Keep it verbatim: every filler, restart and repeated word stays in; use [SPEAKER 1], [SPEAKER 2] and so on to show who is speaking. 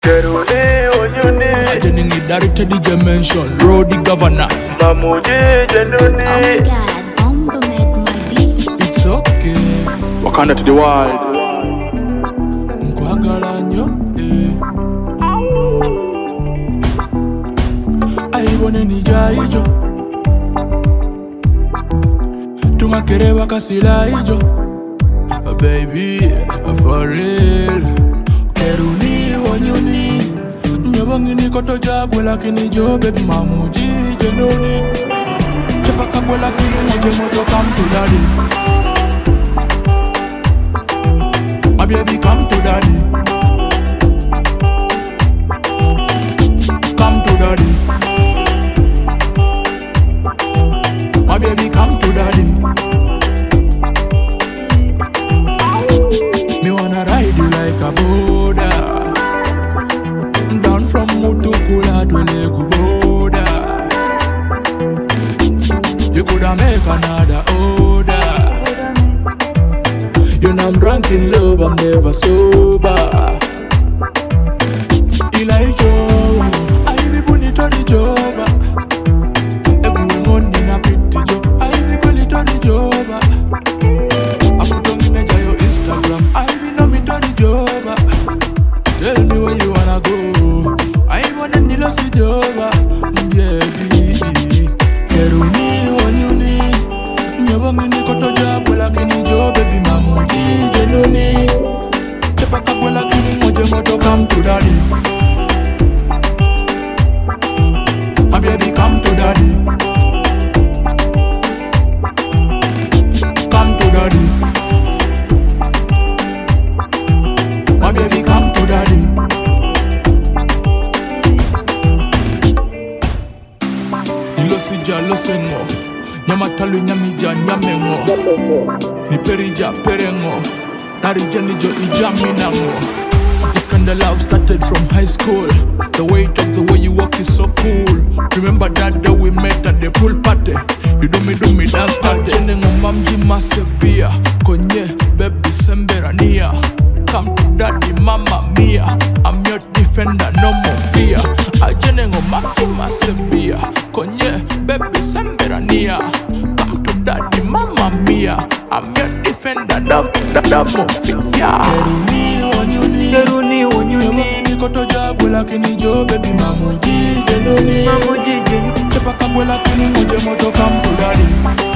[SPEAKER 1] Kerune onyone
[SPEAKER 2] Ajening ni director the dimension, road the governor.
[SPEAKER 1] Mamuje jenone.
[SPEAKER 3] Oh my god, Bombo made my beat.
[SPEAKER 2] It's okay.
[SPEAKER 1] Wakanda to the world.
[SPEAKER 2] Nkwagala nyo, eh. Aibone ni jaijo. Tumakere wakasila ijo. Oh, baby, for real. Keruni wanyoni. Nyabangi ni koto jagwe lakini jo baby mamuji jenoni. Chepaka kwe lakini moje moto come to daddy. My baby come to daddy. Come to daddy. My baby come to daddy. Me wanna ride you like a Buddha. Down from Mutukula to Leguboda. You coulda make another order. You know I'm drunk in love, I'm never sober. Elijah, I be put to the job. Every morning I pick the job. I be put to the job. I put on in your Instagram. I be know me to the job. Tell me where you wanna go. I wanna nilo si job. Baby, Keruni wanyuni. Nyabangi ni koto jabu lakini jo baby mamuji jenoni. Chepaka kwe lakini moje moto come to daddy. My baby come to daddy. Come to daddy. My baby come to daddy. Nilo sija lo sengo. Nyamatalu nyamija nyamengo. Ni perija perengo. Narija nijo ija minango. This kind of love started from high school. The way you talk, the way you walk is so cool. Remember that day we met at the pool party. You do me, do me dance party. Jenengo mamji masebia. Konye, baby semberania. Come to daddy, mama mia. I'm your defender, no more fear. Ajenengo mamji masebia. Konye, baby semberania. Come to daddy, mama mia. I'm your defender, no, no, no more fear. Keruni wanyuni.
[SPEAKER 1] Keruni wanyuni.
[SPEAKER 2] Ni koto jabu lakini jo baby mamuji jenoni.
[SPEAKER 1] Mamuje jenone.
[SPEAKER 2] Chepaka kwe lakini moje moto come to daddy.